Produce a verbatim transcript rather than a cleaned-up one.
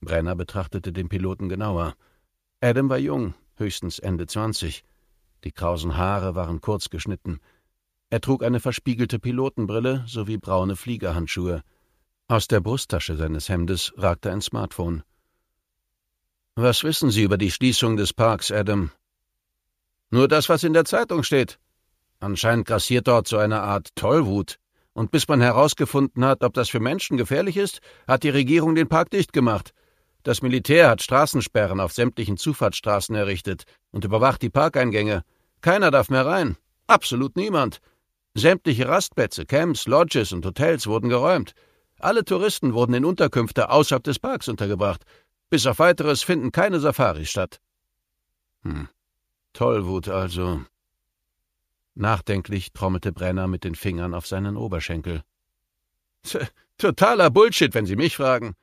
Brenner betrachtete den Piloten genauer. Adam war jung, höchstens Ende zwanzig. Die krausen Haare waren kurz geschnitten. Er trug eine verspiegelte Pilotenbrille sowie braune Fliegerhandschuhe. Aus der Brusttasche seines Hemdes ragte ein Smartphone. »Was wissen Sie über die Schließung des Parks, Adam?« »Nur das, was in der Zeitung steht. Anscheinend grassiert dort so eine Art Tollwut. Und bis man herausgefunden hat, ob das für Menschen gefährlich ist, hat die Regierung den Park dicht gemacht. Das Militär hat Straßensperren auf sämtlichen Zufahrtsstraßen errichtet und überwacht die Parkeingänge. Keiner darf mehr rein. Absolut niemand. Sämtliche Rastplätze, Camps, Lodges und Hotels wurden geräumt. Alle Touristen wurden in Unterkünfte außerhalb des Parks untergebracht. Bis auf Weiteres finden keine Safaris statt.« Hm, Tollwut also. Nachdenklich trommelte Brenner mit den Fingern auf seinen Oberschenkel. »Totaler Bullshit, wenn Sie mich fragen.